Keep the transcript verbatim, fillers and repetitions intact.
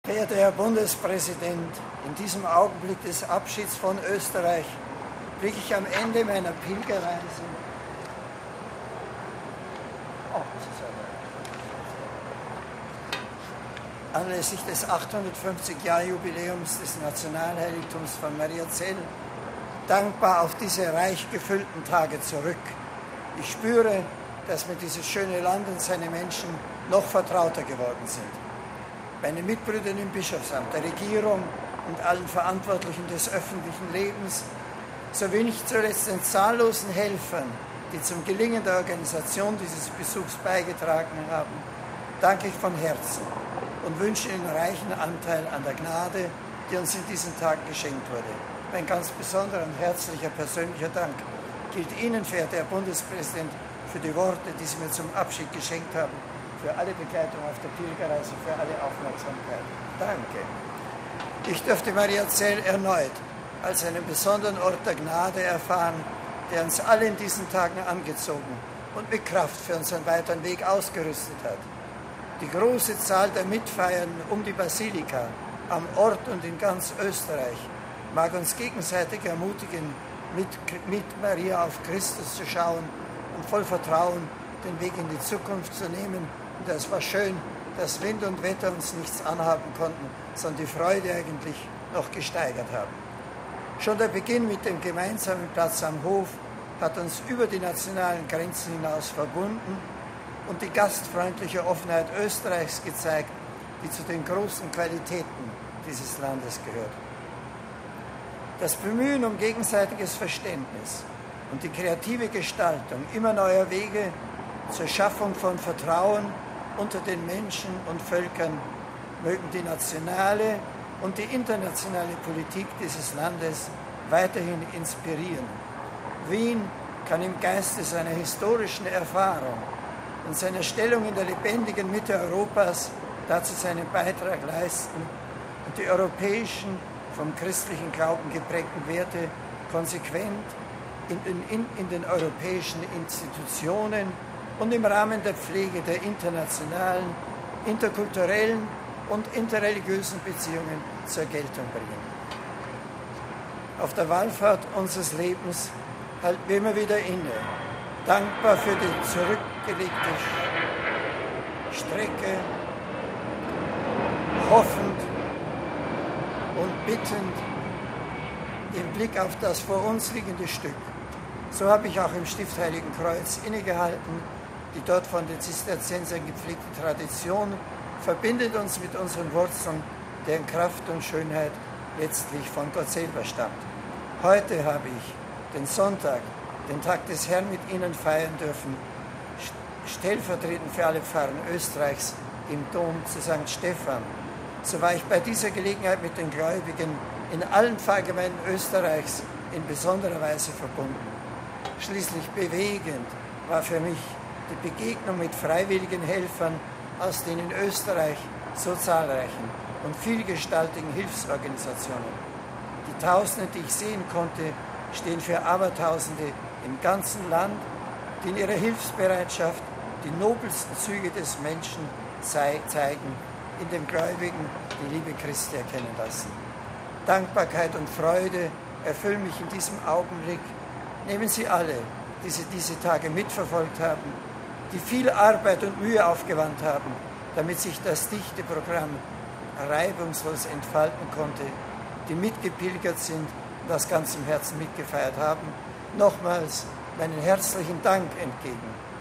Verehrter Herr Bundespräsident, in diesem Augenblick des Abschieds von Österreich blicke ich am Ende meiner Pilgerreise oh, anlässlich des achthundertfünfzig-Jahr-Jubiläums des Nationalheiligtums von Mariazell dankbar auf diese reich gefüllten Tage zurück. Ich spüre, dass mir dieses schöne Land und seine Menschen noch vertrauter geworden sind. Meine Mitbrüder im Bischofsamt, der Regierung und allen Verantwortlichen des öffentlichen Lebens, sowie nicht zuletzt den zahllosen Helfern, die zum Gelingen der Organisation dieses Besuchs beigetragen haben, danke ich von Herzen und wünsche Ihnen reichen Anteil an der Gnade, die uns in diesen Tagen geschenkt wurde. Mein ganz besonderer und herzlicher persönlicher Dank gilt Ihnen, verehrter Herr Bundespräsident, für die Worte, die Sie mir zum Abschied geschenkt haben, für alle Begleitung auf der Pilgerreise, für alle Aufmerksamkeit. Danke. Ich durfte Mariazell erneut als einen besonderen Ort der Gnade erfahren, der uns alle in diesen Tagen angezogen und mit Kraft für unseren weiteren Weg ausgerüstet hat. Die große Zahl der Mitfeiernden um die Basilika am Ort und in ganz Österreich mag uns gegenseitig ermutigen, mit, mit Maria auf Christus zu schauen und voll Vertrauen den Weg in die Zukunft zu nehmen. Und es war schön, dass Wind und Wetter uns nichts anhaben konnten, sondern die Freude eigentlich noch gesteigert haben. Schon der Beginn mit dem gemeinsamen Platz am Hof hat uns über die nationalen Grenzen hinaus verbunden und die gastfreundliche Offenheit Österreichs gezeigt, die zu den großen Qualitäten dieses Landes gehört. Das Bemühen um gegenseitiges Verständnis und die kreative Gestaltung immer neuer Wege zur Schaffung von Vertrauen unter den Menschen und Völkern mögen die nationale und die internationale Politik dieses Landes weiterhin inspirieren. Wien kann im Geiste seiner historischen Erfahrung und seiner Stellung in der lebendigen Mitte Europas dazu seinen Beitrag leisten und die europäischen, vom christlichen Glauben geprägten Werte konsequent in den, in, in den europäischen Institutionen und im Rahmen der Pflege der internationalen, interkulturellen und interreligiösen Beziehungen zur Geltung bringen. Auf der Wallfahrt unseres Lebens halten wir immer wieder inne, dankbar für die zurückgelegte Strecke, hoffend und bittend im Blick auf das vor uns liegende Stück. So habe ich auch im Stift Heiligen Kreuz innegehalten. Die dort von den Zisterziensern gepflegte Tradition verbindet uns mit unseren Wurzeln, deren Kraft und Schönheit letztlich von Gott selber stammt. Heute habe ich den Sonntag, den Tag des Herrn, mit Ihnen feiern dürfen, stellvertretend für alle Pfarren Österreichs im Dom zu Sankt Stephan. So war ich bei dieser Gelegenheit mit den Gläubigen in allen Pfarrgemeinden Österreichs in besonderer Weise verbunden. Schließlich bewegend war für mich die Begegnung mit freiwilligen Helfern aus den in Österreich so zahlreichen und vielgestaltigen Hilfsorganisationen. Die Tausende, die ich sehen konnte, stehen für Abertausende im ganzen Land, die in ihrer Hilfsbereitschaft die nobelsten Züge des Menschen zeigen, in dem Gläubigen die Liebe Christi erkennen lassen. Dankbarkeit und Freude erfüllen mich in diesem Augenblick. Nehmen Sie alle, die Sie diese Tage mitverfolgt haben, die viel Arbeit und Mühe aufgewandt haben, damit sich das dichte Programm reibungslos entfalten konnte, die mitgepilgert sind und aus ganzem Herzen mitgefeiert haben, nochmals meinen herzlichen Dank entgegen.